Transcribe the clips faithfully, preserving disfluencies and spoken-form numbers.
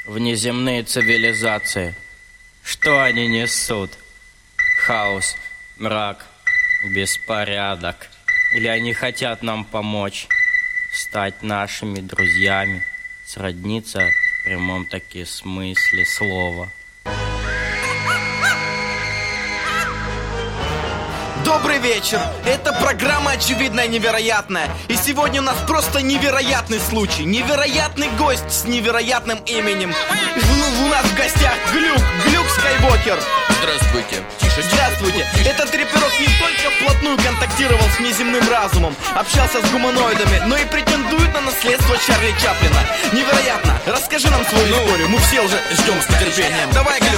внеземные цивилизации. Что они несут? Хаос, мрак, беспорядок. Или они хотят нам помочь стать нашими друзьями, сродниться в прямом таки смысле слова. Добрый вечер! Это программа «Очевидное невероятное». И сегодня у нас просто невероятный случай. Невероятный гость с невероятным именем. У нас в гостях Глюк, Глюк Скайуокер. Здравствуйте. Тише, Здравствуйте. Этот рэперок не только вплотную контактировал с внеземным разумом, общался с гуманоидами, но и претендует на наследство Чарли Чаплина. Невероятно! Расскажи нам свою ну, историю. Мы все уже ждем с нетерпением. Давай, Глюк.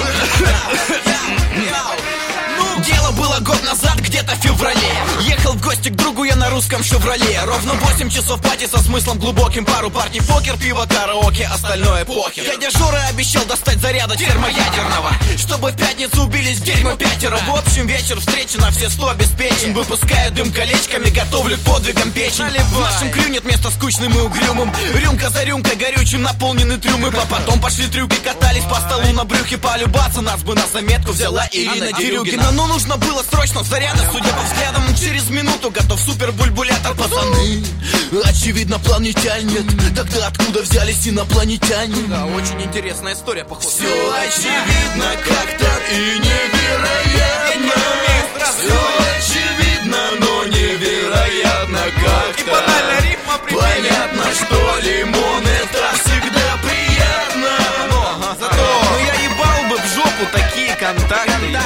Дело было год назад, где-то в феврале. Ехал в гости к другу я на русском «Шевроле». Ровно восемь часов пати со смыслом глубоким. Пару партий покер, пиво, караоке, остальное похер. Дядя Жора обещал достать заряда термоядерного, чтобы в пятницу убились в дерьмо пятеро. В общем, вечер встречи на все сто обеспечен. Выпускаю дым колечками, готовлю к подвигам печень. В нашем крю нет места скучным и угрюмым. Рюмка за рюмкой горючим наполнены трюмы. А потом пошли трюки, катались по столу на брюхе. Полюбаться нас бы на заметку взяла Ирина Дерюгина. Ну нужно было срочно заряда, судя по взглядам, через минуту готов супер-бульбулятор. Пацаны, очевидно, план не тянет. Тогда откуда взялись инопланетяне? Да, очень интересная история, походу. Все очевидно, как-то и невероятно. Все очевидно, но невероятно как-то. Понятно, что лимон это всегда приятно. Но, зато, но я ебал бы в жопу такие контакты.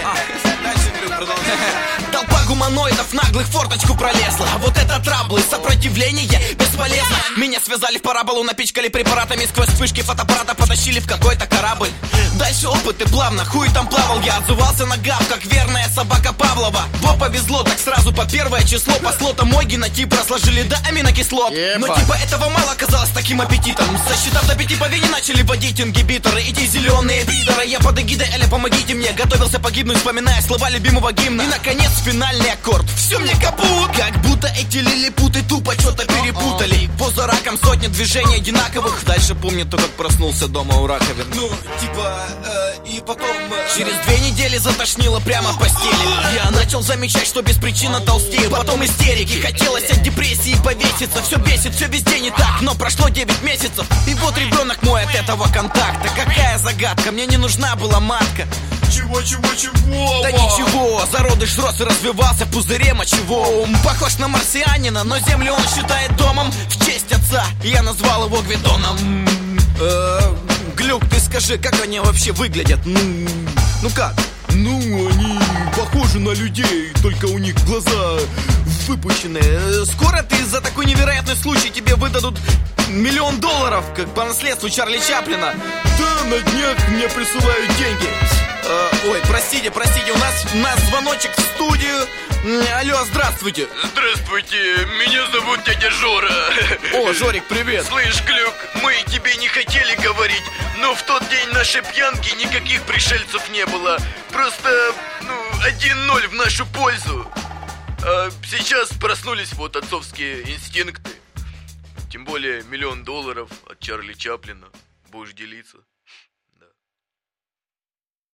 Толпа гуманоидов наглых в форточку пролезла. А вот это траблы, сопротивление бесполезно. Меня связали в параболу, напичкали препаратами. Сквозь вспышки фотоаппарата потащили в какой-то корабль. Дальше опыты плавно, хуй там плавал. Я отзывался на гав, как верная собака Павлова. Во повезло, так сразу по первое число. По слотам мой генотип разложили до аминокислот. Но типа этого мало оказалось таким аппетитом. Сосчитав до пяти по вене, начали водить ингибиторы. Эти зеленые пидоры, я под эгидой Эля, помогите мне. Готовился погибнуть, вспоминая слова любимого гимна. И наконец финальный аккорд. Все мне капут. Как будто эти лилипуты тупо что-то перепутали. Поза раком, сотни движений одинаковых. Дальше помню то, как проснулся дома у раковины. Ну, типа, э, и потом э, через две недели затошнило прямо в постели. Я начал замечать, что без причины толстею. Потом истерики, хотелось от депрессии повеситься. Все бесит, все везде не так. Но прошло девять месяцев. И вот ребенок мой от этого контакта. Какая загадка, мне не нужна была матка. Чего, чего, чего? Да ничего, зародыш рос и развивался в пузыре мочевом. Похож на марсианина, но землю он считает домом. В честь отца я назвал его Гвидоном. э, Глюк, ты скажи, как они вообще выглядят? Ну, ну как? Ну, они похожи на людей, только у них глаза выпученные. Скоро ты за такой невероятный случай тебе выдадут миллион долларов, как по наследству Чарли Чаплина. Да, на днях мне присылают деньги. э, Ой, простите, простите, у нас, у нас звоночек в студию. Алло, здравствуйте. Здравствуйте, меня зовут дядя Жора. О, Жорик, привет. Слышь, Глюк, мы тебе не хотели говорить, но в тот день нашей пьянки никаких пришельцев не было. Просто, ну, один ноль в нашу пользу. А сейчас проснулись вот отцовские инстинкты. Тем более миллион долларов от Чарли Чаплина. Будешь делиться?